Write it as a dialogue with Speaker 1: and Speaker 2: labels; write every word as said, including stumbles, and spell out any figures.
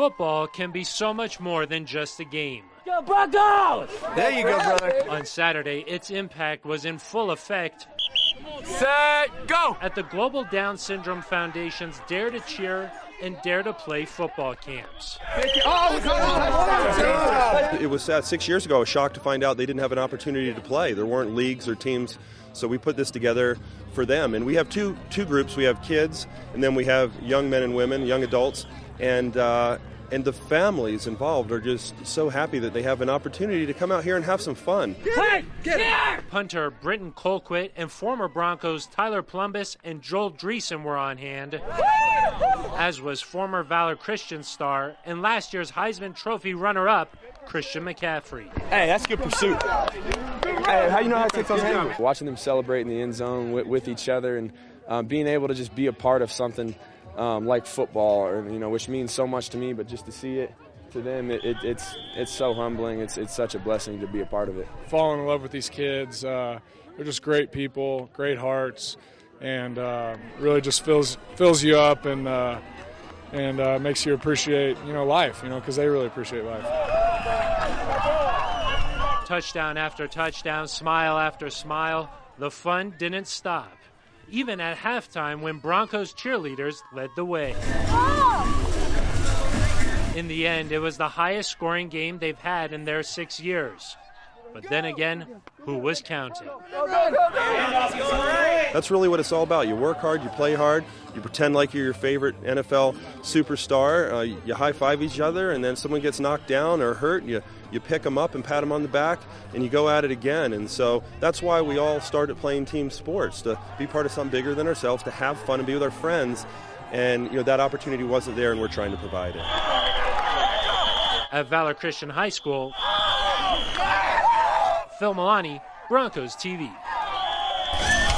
Speaker 1: football can be so much more than just a game.
Speaker 2: Go Broncos!
Speaker 3: There you go, brother.
Speaker 1: On Saturday, its impact was in full effect.
Speaker 3: Set, go!
Speaker 1: At the Global Down Syndrome Foundation's Dare to Cheer and Dare to Play football camps.
Speaker 4: It was sad. Six years ago, I was shocked to find out they didn't have an opportunity to play. There weren't leagues or teams, so we put this together for them. And we have two two groups. We have kids, and then we have young men and women, young adults, and uh, and the families involved are just so happy that they have an opportunity to come out here and have some fun.
Speaker 2: Hey, get it!
Speaker 1: Punter Britton Colquitt and former Broncos Tyler Plumbus and Joel Dreesen were on hand, as was former Valor Christian star and last year's Heisman Trophy runner-up Christian McCaffrey.
Speaker 3: Hey, that's good pursuit. Hey, how you know how to take those angles?
Speaker 5: Watching them celebrate in the end zone with, with each other and um, being able to just be a part of something um, like football, or, you know, which means so much to me, but just to see it to them, it, it, it's it's so humbling. It's it's such a blessing to be a part of it.
Speaker 6: Falling in love with these kids. Uh, they're just great people, great hearts, and uh, really just fills fills you up and uh, and uh, makes you appreciate, you know, life, you know, because they really appreciate life.
Speaker 1: Touchdown after touchdown, smile after smile, the fun didn't stop, even at halftime when Broncos cheerleaders led the way. In the end, it was the highest scoring game they've had in their six years. But then again, who was counting?
Speaker 4: That's really what it's all about. You work hard, you play hard, you pretend like you're your favorite N F L superstar, uh, you high-five each other, and then someone gets knocked down or hurt, you, you pick them up and pat them on the back, and you go at it again. And so that's why we all started playing team sports, to be part of something bigger than ourselves, to have fun and be with our friends. And you know that opportunity wasn't there, and we're trying to provide it.
Speaker 1: At Valor Christian High School, Phil Milani, Broncos T V.